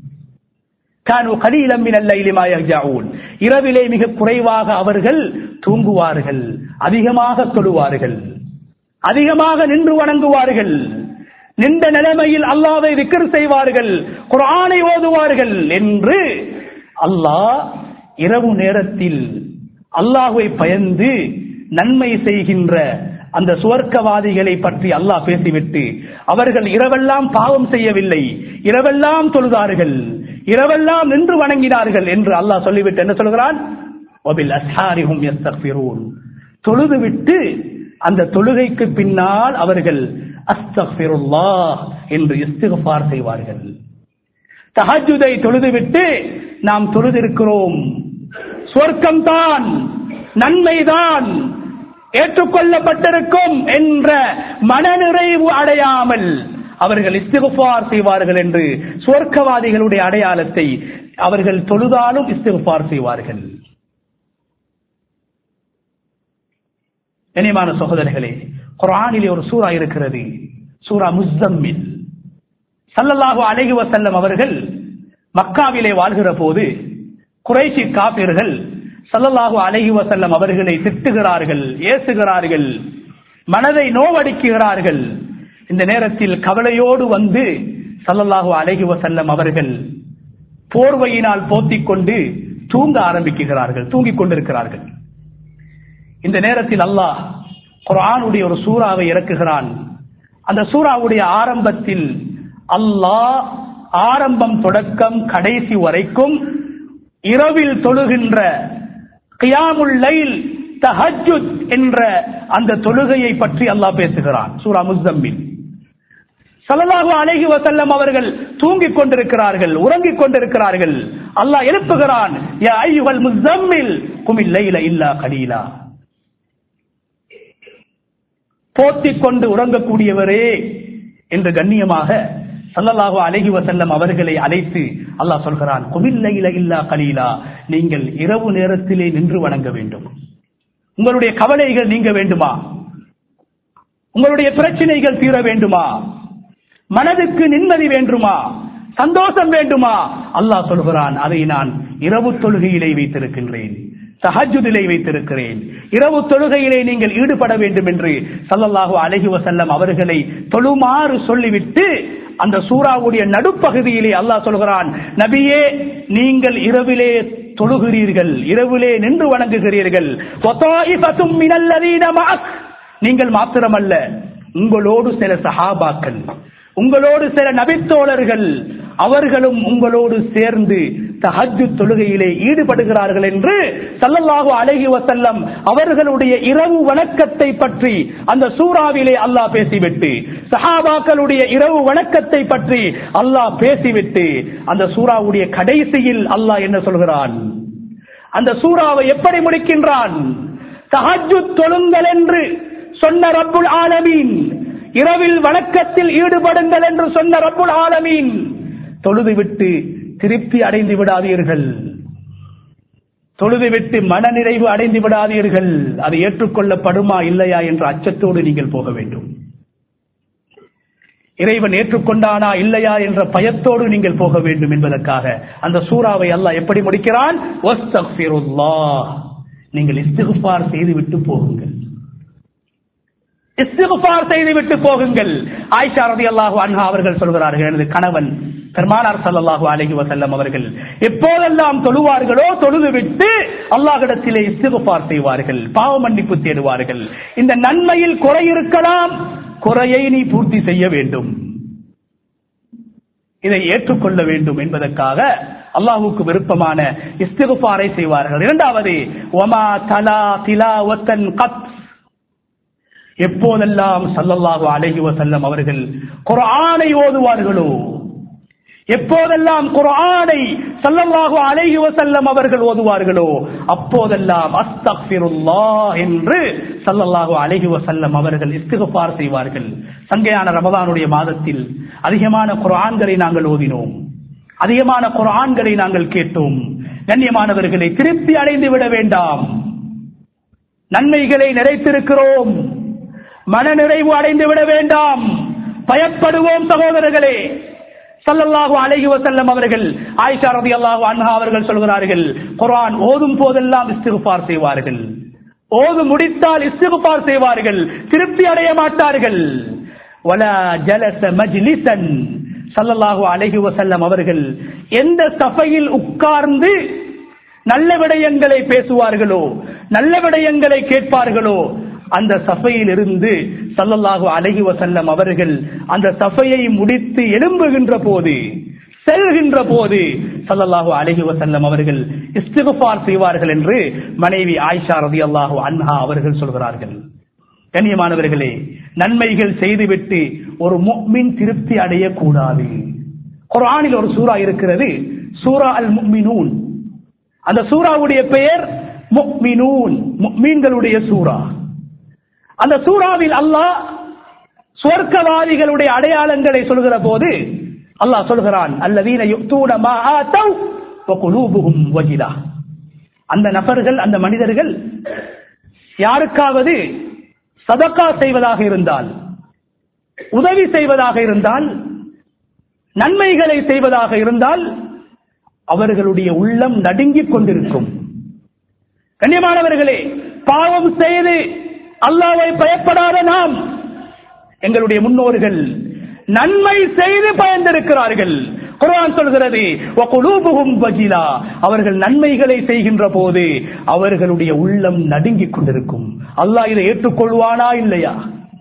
கானு கலீலம் மினல் லைலி மா யஹ்ஜஊன், இரவிலே மிக குறைவாக அவர்கள் தூங்குவார்கள், அதிகமாக தொழுவார்கள், அதிகமாக நின்று வணங்குவார்கள், நின்ற நிலைமையில் அல்லாஹ்வை திக்ர் செய்வார்கள், குர்ஆனை ஓதுவார்கள் என்று அல்லாஹ் இரவு நேரத்தில் அல்லாஹ்வை பயந்து நன்மை செய்கின்ற அந்த சுவர்க்கவாதிகளை பற்றி அல்லாஹ் பேசிவிட்டு, அவர்கள் இரவெல்லாம் பாவம் செய்யவில்லை, இரவெல்லாம் தொழுதார்கள், இரவெல்லாம் நின்று வணங்கினார்கள் என்று அல்லாஹ் சொல்லிவிட்டு என்ன சொல்கிறான்? வபில் அஸ்ஹாரி ஹும் யஸ்தக்ஃபிரூன், தொழுதுவிட்டு அந்த தொழுகைக்கு பின்னால் அவர்கள் அஸ்தக்ஃபிருல்லாஹ் என்று இஸ்திக்ஃபார் செய்வார்கள். தஹஜ்ஜுதை தொழுதுவிட்டு நாம் தொழுதிருக்கிறோம், சொர்க்கம்தான், நன்மைதான், ஏற்றுக்கொள்ளப்பட்டிருக்கும் என்ற மனநிறைவு அடையாமல் அவர்கள் இஸ்திக்ஃபார் செய்வார்கள் என்று சொர்க்கவாதிகளுடைய அடையாளத்தை அவர்கள் தொழுதாலும் இஸ்திக்ஃபார் செய்வார்கள். கண்ணியமான சகோதரர்களே, குர்ஆனிலே ஒரு சூரா இருக்கிறது, சூரா முஸ்ஸம்மில். ஸல்லல்லாஹு அலைஹி வஸல்லம் அவர்கள் மக்காவிலே வாழ்கிற போது குறைஷி காபிர்கள் ஸல்லல்லாஹு அலைஹி வஸல்லம் அவர்களை திட்டுகிறார்கள், ஏசுகிறார்கள், மனதை நோவடிக்கிறார்கள். இந்த நேரத்தில் கவலையோடு வந்து ஸல்லல்லாஹு அலைஹி வஸல்லம் அவர்கள் போர்வையினால் போத்திக் கொண்டு தூங்க ஆரம்பிக்கிறார்கள், தூங்கிக் கொண்டிருக்கிறார்கள். இந்த நேரத்தில் அல்லாஹ் குர்ஆனுடைய ஒரு சூறாவை இறக்குகிறான். அந்த சூறாவுடைய ஆரம்பத்தில் அல்லாஹ் ஆரம்பம் தொடக்கம் கடைசி வரைக்கும் இரவில் தொழுகின்ற கியாமுல் லைல், தஹஜ்ஜுத் என்ற அந்த தொழுகையை பற்றி அல்லாஹ் பேசுகிறான். சூரா முஸ்ஸம்மில். ஸல்லல்லாஹு அலைஹி வஸல்லம் அவர்கள் தூங்கிக் கொண்டிருக்கிறார்கள், உறங்கிக் கொண்டிருக்கிறார்கள். அல்லாஹ் எழுப்புகிறான், யா அய்யுஹல் முஸ்ஸம்மில் குமில் லைல இல்லா கலீலா, போத்திக் கொண்டு உறங்கக்கூடியவரே என்று கண்ணியமாக ஸல்லல்லாஹு அலைஹி வஸல்லம் அவர்களை அழைத்து அல்லாஹ் சொல்கிறான், குமில் லைல இல்லா கலீலா, நீங்கள் இரவு நேரத்திலே நின்று வணங்க வேண்டும். உங்களுடைய கவலைகள் நீங்க வேண்டுமா? உங்களுடைய பிரச்சனைகள் தீர வேண்டுமா? மனதுக்கு நிம்மதி வேண்டுமா? சந்தோஷம் வேண்டுமா? அல்லாஹ் சொல்கிறான், அதை நான் இரவு தொழுகையிலே வைத்திருக்கின்றேன், தஹஜ்ஜுதிலே வைத்திருக்கிறேன். இரவு தொழுகையிலே நீங்கள் ஈடுபட வேண்டும் என்று ஸல்லல்லாஹு அலைஹி வஸல்லம் அவர்களை தொழுமாறு சொல்லிவிட்டு அந்த சூராவுடைய நடுப்பகுதியிலே அல்லாஹ் சொல்கிறான், நபியே, நீங்கள் இரவிலே தொழுகிறீர்கள், இரவிலே நின்று வணங்குகிறீர்கள். வதாயிஃபத்தும் மினல்லதீன மஅக், நீங்கள் மாத்திரமல்ல, உங்களோடு சில சஹாபாக்கள், உங்களோடு சில நபித்தோழர்கள், அவர்களும் உங்களோடு சேர்ந்து தஹஜ்ஜுத் தொழுகையிலே ஈடுபடுகிறார்கள் என்று ஸல்லல்லாஹு அலைஹி வஸல்லம் அவர்களுடைய இரவு வணக்கத்தை பற்றி அந்த சூராவிலே அல்லாஹ் பேசிவிட்டு, சஹாபாக்களுடைய இரவு வணக்கத்தை பற்றி அல்லாஹ் பேசிவிட்டு, அந்த சூராவுடைய கடைசியில் அல்லாஹ் என்ன சொல்கிறான்? அந்த சூராவை எப்படி முடிக்கின்றான்? தஹஜ்ஜுத் தொழுங்கள் என்று சொன்ன ரப்புல் ஆலமீன், இரவில் வணக்கத்தில் ஈடுபடுங்கள் என்று சொன்ன ரப்புல் ஆலமீன், தொழுதுவிட்டு திருப்தி அடைந்து விடாதீர்கள், தொழுதுவிட்டு மனநிறைவு அடைந்து விடாதீர்கள், அது ஏற்றுக்கொள்ளப்படுமா இல்லையா என்ற அச்சத்தோடு நீங்கள் போக வேண்டும். இறைவன் ஏற்றுக்கொண்டானா இல்லையா என்ற பயத்தோடு நீங்கள் போக வேண்டும் என்பதற்காக அந்த சூராவை அல்லாஹ் எப்படி முடிக்கிறான்? வஸ்தக்ஃபிருல்லாஹ், நீங்கள் இஸ்திக்ஃபார் செய்துவிட்டு போகுங்கள், இஸ்திக்ஃபார் செய்துவிட்டு போகுங்கள். ஆயிஷா ரலியல்லாஹு அன்ஹா அவர்கள் சொல்கிறார்கள், எனது கணவன் பெருமானார் ஸல்லல்லாஹு அலைஹி வஸல்லம் அவர்கள் எப்போதெல்லாம் தொழுவார்களோ தொழுதுவிட்டு அல்லாஹ்விடத்திலே இஸ்திக்ஃபார் செய்வார்கள், பாவ மன்னிப்பு தேடுவார்கள். இந்த நன்மையில் குறை இருக்கலாம், குறையை நீ பூர்த்தி செய்ய வேண்டும், இதை ஏற்றுக்கொள்ள வேண்டும் என்பதற்காக அல்லாஹ்வுக்கு விருப்பமான இஸ்திக்ஃபாரை செய்வார்கள். இரண்டாவது, வமா தலா திலாவத்தன் கத், எப்போதெல்லாம் ஸல்லல்லாஹு அலைஹி வஸல்லம் அவர்கள் குர்ஆனை ஓதுவார்களோ, எப்போதெல்லாம் குர்ஆனை ஸல்லல்லாஹு அலைஹி வஸல்லம் அவர்கள் ஓதுவார்களோ அப்போதெல்லாம் அஸ்தக்ஃபிருல்லாஹ் என்று ஸல்லல்லாஹு அலைஹி வஸல்லம் அவர்கள் இஸ்திக்ஃபார் செய்வார்கள். சங்கையான ரமதானுடைய மாதத்தில் அதிகமான குர்ஆன்களை நாங்கள் ஓதினோம், அதிகமான குர்ஆன்களை நாங்கள் கேட்டோம். கண்ணியமானவர்களை, திருப்தி அடைந்து விட வேண்டாம், நன்மைகளை நிறைத்திருக்கிறோம், மனநிறைவு அடைந்து விட வேண்டாம், பயப்படுவோம் சகோதரர்களே. ஸல்லல்லாஹு அலைஹி வஸல்லம் அவர்கள், ஆயிஷா ரலியல்லாஹு அன்ஹா அவர்கள் சொல்கிறார்கள், குர்ஆன் ஓதும் போதெல்லாம் இஸ்திக்ஃபார் செய்வார்கள், ஓது முடித்தால் இஸ்திக்ஃபார் செய்வார்கள், திருப்தி அடைய மாட்டார்கள். வலா ஜலஸ மஜ்லிஸன், ஸல்லல்லாஹு அலைஹி வஸல்லம் அவர்கள் எந்த சஃபையில் உட்கார்ந்து நல்ல விடயங்களை பேசுவார்களோ, நல்ல விடயங்களை கேட்பார்களோ, அந்த சஃபையில் இருந்து ஸல்லல்லாஹு அலைஹி வஸல்லம் அவர்கள் அந்த சஃபையை முடித்து எழும்புகின்ற போது, செல்கின்ற போது ஸல்லல்லாஹு அலைஹி வஸல்லம் அவர்கள் இஸ்திக்ஃபார் செய்வார்கள் என்று மனைவி ஆயிஷா ரலியல்லாஹு அன்ஹா அவர்கள் சொல்கிறார்கள். கண்ணியமானவர்களே, நன்மைகள் செய்துவிட்டு ஒரு முஃமின் திருப்தி அடையக்கூடாது. குர்ஆனில் ஒரு சூரா இருக்கிறது, சூரா அல் முஃமினூன். அந்த சூராவுடைய பெயர் முஃமினூன், முஃமின்களுடைய சூரா. அந்த சூராவில் அல்லாஹ் சுவர்க்கவாதிகளுடைய அடையாளங்களை சொல்கிற போது அல்லாஹ் சொல்கிறான், அல்லதீன யுக்தூன மா ஆதவ் வ குலூபுஹும் வஜிலா. அந்த நபர்கள், அந்த மனிதர்கள் யாருக்காவது சதகா செய்வதாக இருந்தால், உதவி செய்வதாக இருந்தால், நன்மைகளை செய்வதாக இருந்தால் அவர்களுடைய உள்ளம் நடுங்கிக் கொண்டிருக்கும். கண்ணியமானவர்களே, பாவம் செய்து அல்லாஹ்வை பயப்படாத நாம், எங்களுடைய முன்னோர்கள் நன்மை செய்து பயந்திருக்கிறார்கள். குர்ஆன் சொல்கிறது, வகுலூபுஹும் வஜிலா, அவர்கள் நன்மைகளை செய்கின்ற போது அவர்களுடைய உள்ளம் நடுங்கிக் கொண்டிருக்கும். அல்லாஹ் இதை ஏற்றுக்கொள்வானா இல்லையா?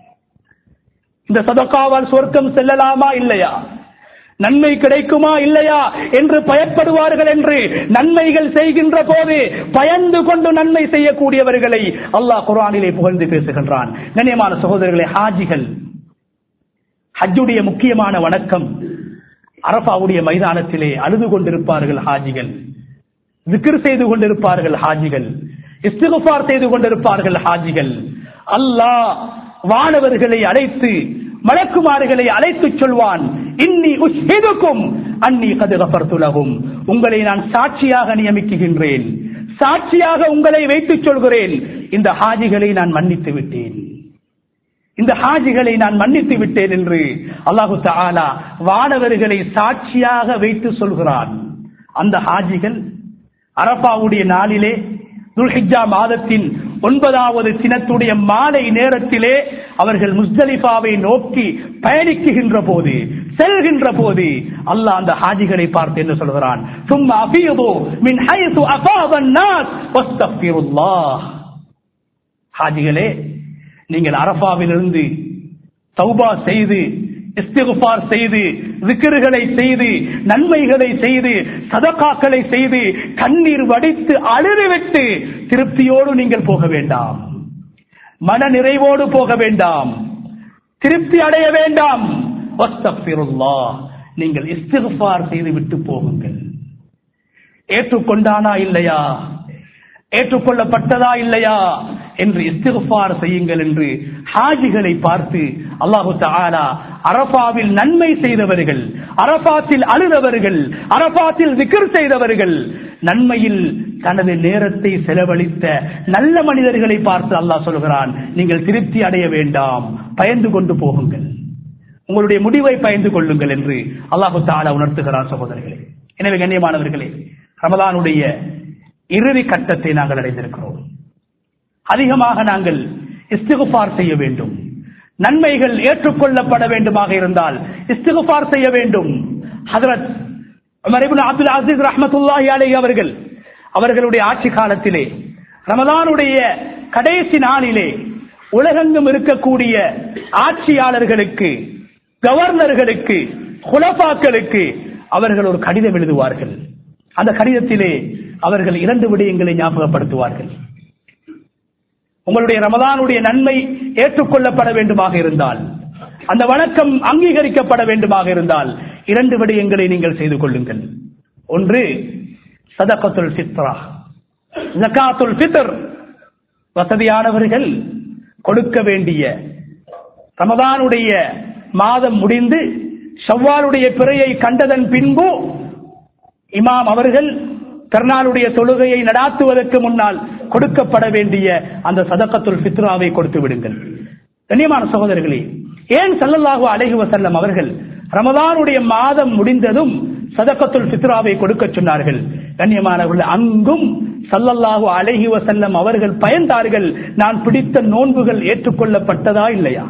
இந்த சதகாவால் சொர்க்கம் செல்லலாமா இல்லையா? நன்மை கிடைக்குமா இல்லையா என்று பயப்படுவார்கள் என்று நன்மைகள் செய்கின்ற போது பயந்து கொண்டு நன்மை செய்யக்கூடியவர்களை அல்லாஹ் குர்ஆனிலே புகழ்ந்து பேசுகின்றான். கண்ணியமான சகோதரர்களே, ஹாஜிகள், ஹஜ்ஜுடைய முக்கியமான வணக்கம், அரஃபாவுடைய மைதானத்திலே அழுது கொண்டிருப்பார்கள் ஹாஜிகள், zikr செய்து கொண்டிருப்பார்கள் ஹாஜிகள், இஸ்திக்ஃபார் செய்து கொண்டிருப்பார்கள் ஹாஜிகள். அல்லாஹ் வானவர்களை அழைத்து, மலக்குமார்களை அழைத்து சொல்வான், இன்னி உஷ்ஹிதுக்கும் அன்னி கத் கஃபர்து லஹும், உங்களை நான் சாட்சியாக நியமிக்கின்றேன், சாட்சியாக உங்களை வைத்து சொல்கிறேன், இந்த ஹாஜிகளை நான் மன்னித்து விட்டேன், இந்த ஹாஜிகளை நான் மன்னித்து விட்டேன் என்று அல்லாஹு தஆலா வானவர்களை சாட்சியாக வைத்து சொல்கிறான். அந்த ஹாஜிகள் அரஃபாவுடைய நாளிலே, துல்ஹிஜ்ஜா மாதத்தின் 9வது தினத்துடைய மாலை நேரத்திலே அவர்கள் முஸ்தலிஃபாவை நோக்கி பயணிக்குகின்ற போது, செல்கின்ற போது அல்லாஹ் அந்த ஹாஜிகளை பார்த்து என்ன சொல்கிறான்? சும்மா அஃபீது மின் ஹைஸு அஃபாதன் நாஸ் வஸ்தக்ஃபிருல்லாஹ். ஹாஜிகளே, நீங்கள் அரஃபாவிலிருந்து தௌபா செய்து இஸ்திக்ஃபார் செய்து, விக்ருகளை செய்து, நன்மைகளை செய்து, சதகாக்களை செய்து, கண்ணீர் வடித்து அழுதுவிட்டு திருப்தியோடு நீங்கள் போக வேண்டாம். மன நிறைவோடு போக வேண்டாம். திருப்தி அடைய வேண்டாம். வஸ்தக்ஃபிருல்லாஹ், நீங்கள் இஸ்திக்ஃபார் செய்து விட்டு போகுங்கள். ஏற்றுக்கொண்டானா இல்லையா, ஏற்றுக்கொள்ளப்பட்டதா இல்லையா என்று இஸ்திக்ஃபார் செய்யுங்கள் என்று ஹாஜிகளை பார்த்து அல்லாஹு தஆலா அரஃபாவில் நன்மை செய்தவர்கள், அரஃபாத்தில் அழுதவர்கள், அரஃபாத்தில் விக்ர் செய்தவர்கள், நன்மையில் தனது நேரத்தை செலவழித்த நல்ல மனிதர்களை பார்த்து அல்லாஹ் சொல்கிறான், நீங்கள் திருப்தி அடைய வேண்டாம், பயந்து கொண்டு போகுங்கள், உங்களுடைய முடிவை பயந்து கொள்ளுங்கள் என்று அல்லாஹு தஆலா உணர்த்துகிறான். சகோதரர்களே, எனவே கண்ணியமானவர்களே, ரமலானுடைய இறுதி கட்டத்தை நாங்கள் அடைந்திருக்கிறோம். அதிகமாக நாங்கள் இஸ்திக்ஃபார் செய்ய வேண்டும். நன்மைகள் ஏற்றுக்கொள்ளப்பட வேண்டுமாக இருந்தால் இஸ்திக்ஃபார் செய்ய வேண்டும். ஹஜ்ரத் உமர் இப்னு அப்துல் அஸீஸ் ரஹ்மத்துல்லாஹி அலைஹி அவர்களுடைய ஆட்சி காலத்திலே ரமலானுடைய கடைசி நாளிலே உலகெங்கும் இருக்கக்கூடிய ஆட்சியாளர்களுக்கு, கவர்னர்களுக்கு, குலஃபாக்களுக்கு அவர்கள் ஒரு கடிதம் எழுதுவார்கள். அந்த கடிதத்திலே அவர்கள் 2 விடயங்களை ஞாபகப்படுத்துவார்கள். உங்களுடைய ரமலானுடைய நன்மை ஏற்றுக்கொள்ளப்பட வேண்டுமாக இருந்தால், அந்த வணக்கம் அங்கீகரிக்கப்பட வேண்டுமாக இருந்தால் 2 விடயங்களை நீங்கள் செய்து கொள்ளுங்கள். ஒன்று சதகத்துல் ஃபித்ரா, ஜகாத்துல் ஃபித்ர். வசதியானவர்கள் கொடுக்க வேண்டிய ரமலானுடைய மாதம் முடிந்து ஷவ்வாலுடைய பிறையை கண்டதன் பின்பு இமாம் அவர்கள் பெருநாளுடைய தொழுகையை நடாத்துவதற்கு முன்னால் கொடுக்கப்பட வேண்டிய அந்த சதகத்துல் ஃபித்ராவை கொடுத்து விடுங்கள். கண்ணியமான சகோதரர்களே, ஏன் ஸல்லல்லாஹு அலைஹி வஸல்லம் அவர்கள் ரமலானுடைய மாதம் முடிந்ததும் சதகத்துல் ஃபித்ராவை கொடுக்க சொன்னார்கள்? கண்ணியமானவர்கள், அங்கும் ஸல்லல்லாஹு அலைஹி வஸல்லம் அவர்கள் பயந்தார்கள், நான் பிடித்த நோன்புகள் ஏற்றுக்கொள்ளப்பட்டதா இல்லையா.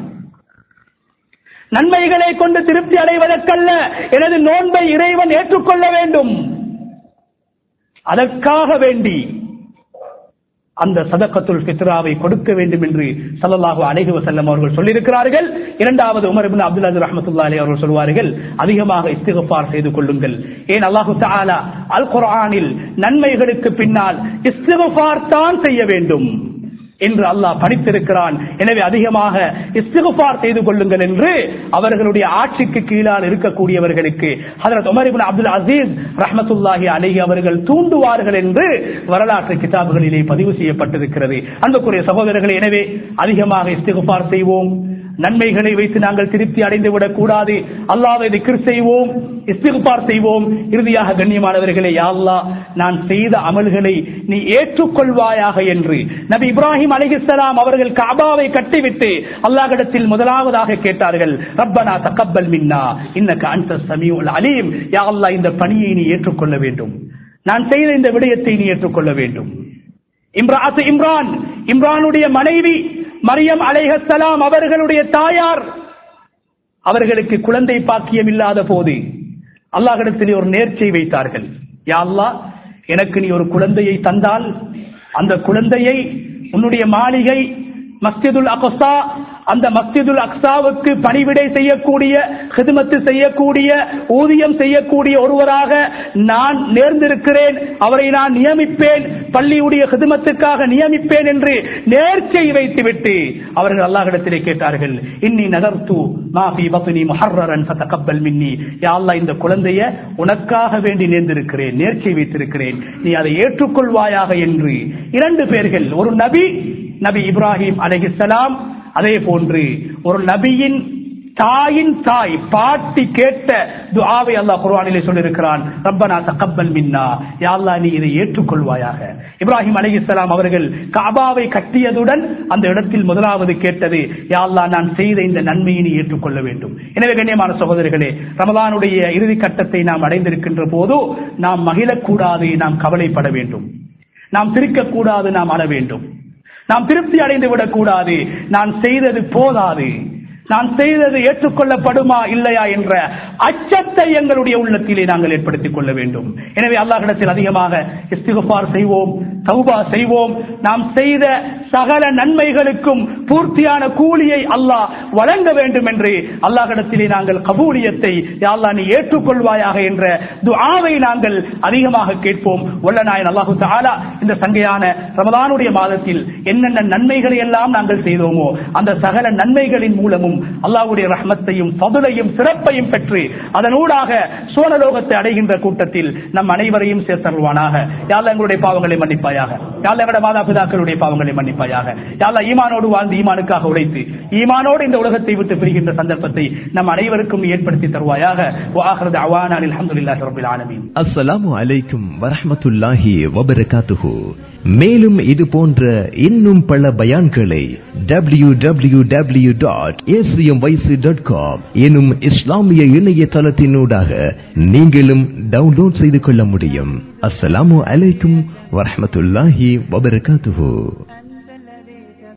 நன்மைகளை கொண்டு திருப்தி அடைவதற்கல்ல, எனது நோன்பை இறைவன் ஏற்றுக்கொள்ள வேண்டும், அதற்காக வேண்டி அந்த சதகத்துல் ஃபித்ராவை கொடுக்க வேண்டும் என்று ஸல்லல்லாஹு அலைஹி வஸல்லம் அவர்கள் சொல்லியிருக்கிறார்கள். இரண்டாவது உமர் இப்னு அப்துல் அஸீஸ் ரஹ்மத்துல்லாஹி அலைஹி அவர்கள் சொல்வார்கள், அதிகமாக இஸ்திக்ஃபார் செய்து கொள்ளுங்கள். ஏன் அல்லாஹு தஆலா அல் குர்ஆனில் நன்மைகளுக்கு பின்னால் இஸ்திக்ஃபார் தான் செய்ய வேண்டும் என்று அல்லாஹ் படித்திருக்கிறான். எனவே அதிகமாக இஸ்திக்ஃபார் செய்து கொள்ளுங்கள் என்று அவர்களுடைய ஆட்சிக்கு கீழால் இருக்கக்கூடியவர்களுக்கு ஹஜ்ரத் உமர் இப்னு அப்துல் அஸீஸ் ரஹ்மத்துல்லாஹி அலைஹி அவர்கள் தூண்டுவார்கள் என்று வரலாற்று கிதாபுகளிலே பதிவு செய்யப்பட்டிருக்கிறது. அன்புக்குரிய சகோதரர்களே, எனவே அதிகமாக இஸ்திக்ஃபார் செய்வோம். நன்மைகளை வைத்து நாங்கள் திருப்தி அடைந்து விடக் கூடாது. அல்லாஹ்வை திக்ர் செய்வோம், இஸ்திக்ஃபார் செய்வோம். இறுதியாக கண்ணியமானவர்களே, யா அல்லாஹ், நான் செய்த அமல்களை நீ ஏற்றுக்கொள்வாயாக என்று நபி இப்ராஹிம் அலைஹிஸ்ஸலாம் அவர்கள் கஅபாவை கட்டிவிட்டு அல்லாஹ்விடத்தில் முதலாவதாக கேட்டார்கள், ரப்பனா தகப்பல் மின்னா இன்னக அன்தஸ் ஸமீஉல் அலீம். யா அல்லாஹ், இந்த பணியை நீ ஏற்றுக்கொள்ள வேண்டும், நான் செய்த இந்த விடயத்தை நீ ஏற்றுக்கொள்ள வேண்டும். இம்ரானுடைய மனைவி மரியம் அலைஹிஸ்ஸலாம் அவர்களுடைய தாயார், அவர்களுக்கு குழந்தை பாக்கியம் இல்லாத போது அல்லாஹ்விடத்தில் ஒரு நேர்ச்சை வைத்தார்கள். யா அல்லாஹ், எனக்கு நீ ஒரு குழந்தையை தந்தால் அந்த குழந்தையை உன்னுடைய மாளிகை மஸ்ஜிதுல் அக்ஸா, அந்த மஸ்ஜிதுல் அக்ஸாவுக்கு பணிவிடை செய்யக்கூடிய, ஹிதமத்து செய்யக்கூடிய, ஊதியம் செய்யக்கூடிய ஒருவராக நான் நேர்ந்திருக்கிறேன், அவரை நான் நியமிப்பேன், பள்ளியுடைய ஹிதமத்துக்காக நியமிப்பேன் என்று நேர்ச்சை வைத்துவிட்டு அவர்கள் அல்லாஹ்விடத்திலே கேட்டார்கள், இன்னி நதர்து மா ஃபீ பத்னி முஹர்ரரன் ஃபதகப்பல் மின்னி. யா அல்லாஹ், இந்த குழந்தையை உனக்காக வேண்டி நேர்ந்திருக்கிறேன், நேர்ச்சை வைத்திருக்கிறேன், நீ அதை ஏற்றுக்கொள்வாயாக என்று 2 பேர்கள், ஒரு நபி இப்ராஹிம் அலைஹிஸ்ஸலாம், அதே போன்று ஒரு நபியின் தாயின் தாய் பாட்டி கேட்ட துஆவை அல்லாஹ் குர்ஆனிலே சொல்லியிருக்கிறான், ரப்பனா தகப்பல் மின்னா, யா அல்லாஹ், நீ இதை ஏற்றுக்கொள்வாயாக. இப்ராஹிம் அலைஹிஸ்ஸலாம் அவர்கள் கஅபாவை கட்டியதுடன் அந்த இடத்தில் முதலாவது கேட்டது, யா அல்லாஹ், நான் செய்த இந்த நன்மையை நீ ஏற்றுக்கொள்ள வேண்டும். எனவே கண்ணியமான சகோதரர்களே, ரமலானுடைய இறுதி கட்டத்தை நாம் அடைந்திருக்கின்ற போது நாம் மகிழக்கூடாது, நாம் கவலைப்பட வேண்டும், நாம் சிரிக்கக்கூடாது, நாம் அழ வேண்டும், நாம் திருப்தி அடைந்து விடக்கூடாது. நான் செய்தது போதாது, நான் செய்தது ஏற்றுக்கொள்ளப்படுமா இல்லையா என்ற அச்சத்தை எங்களுடைய உள்ளத்திலே நாங்கள் ஏற்படுத்திக் கொள்ள வேண்டும். எனவே அல்லாஹ்விடத்தில் அதிகமாக இஸ்திக்ஃபார் செய்வோம், தௌபா செய்வோம். நாம் செய்த சகல நன்மைகளுக்கும் பூர்த்தியான கூலியை அல்லாஹ் வழங்க வேண்டும் என்று அல்லாஹ்விடத்திலே நாங்கள் கபூலியத்தை, யா அல்லாஹ் நீ ஏற்றுக்கொள்வாயாக என்ற துஆவை நாங்கள் அதிகமாக கேட்போம். வல்ல நாயன் அல்லாஹு தஆலா இந்த சங்கையான ரமலானுடைய மாதத்தில் என்னென்ன நன்மைகளை எல்லாம் நாங்கள் செய்தோமோ அந்த சகல நன்மைகளின் மூலமும் அல்லாஹ்வுடைய ரஹ்மத்தையும் ஃபضலையும் சிறப்பையும் பெற்று அதனூடாக சுவனலோகத்தை அடைகின்ற கூட்டத்தில் நம் அனைவரையும் சேர்த்தருள்வானாக. யா அல்லாஹ் எங்களுடைய பாவங்களை மன்னிப்பாயாக. யா அல்லாஹ் எங்களுடைய மாதா பிதாக்களுடைய பாவங்களை மன்னிப்பாயாக. யா அல்லாஹ் ஈமானோடு வாழ்ந்து ஈமானுக்காக உழைத்து ஈமானோடு இந்த உலகத்தை விட்டு பிரிகின்ற சந்தர்ப்பத்தை நம் அனைவருக்கும் ஏற்படுத்தி தருவாயாக. வ ஆகிரு தஅவானா அல்ஹம்துலில்லாஹி ரப்பில் ஆலமீன். அஸ்ஸலாமு அலைக்கும் வரஹ்மத்துல்லாஹி வபரகாத்துஹு. மேலும் இது போன்ற இன்னும் பல பயான்களை www.acmyc.com எனும் இஸ்லாமிய இணையதளத்தினூடாக நீங்களும் டவுன்லோட் செய்து கொள்ள முடியும். அஸ்ஸலாமு அலைக்கும் வரஹ்மத்துல்லாஹி வபரகாத்துஹு.